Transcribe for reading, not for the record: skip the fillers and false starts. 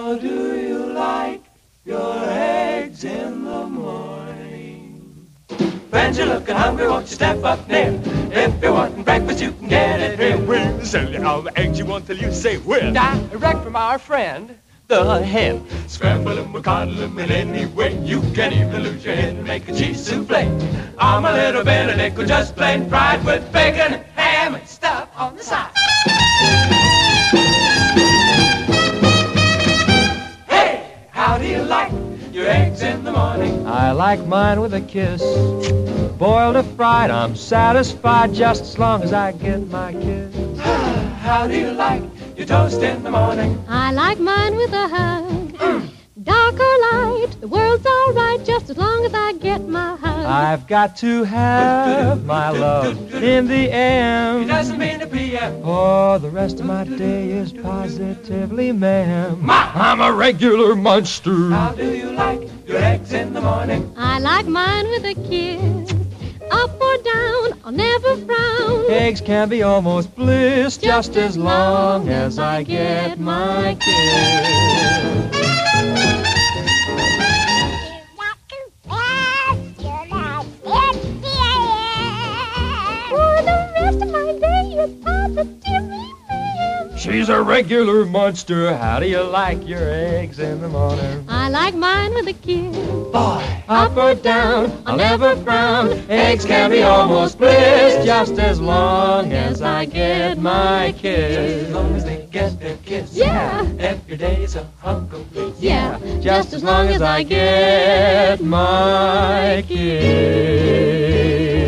How do you like your eggs in the morning? Friends, you're looking hungry, won't you step up near? If you're wanting breakfast, you can get it here. We'll sell you all the eggs you want till you say when. Direct from our friend, the hen. Scramble 'em or coddle 'em in any way. You can even lose your head and make a cheese souffle. I'm a little Benedict, just plain fried with bacon, ham, and stuff on the side. Hey, how do you like your eggs in the morning? I like mine with a kiss. Boiled or fried, I'm satisfied just as long as I get my kiss. How do you like your toast in the morning? I like mine with a hug. Dark or light, the world's all right just as long as I get my hug. I've got to have my love in the He AM. doesn't mean a PM. For the rest of my day is positively ma'am. I'm a regular monster. How do you like your eggs in the morning? I like mine with a kiss. Up or down, I'll never frown. Eggs can be almost bliss just as long as I get my kiss. For the rest of my day is positively ma'am. She's a regular monster. How do you like your eggs in the morning? I like mine with a kiss. Boy, Up or down, I'll never frown. Eggs can be almost bliss just as long as I get my kiss. as long as they get their kiss. Yeah. Every day is a hunk of bliss. Yeah, Just as long as I get my kiss.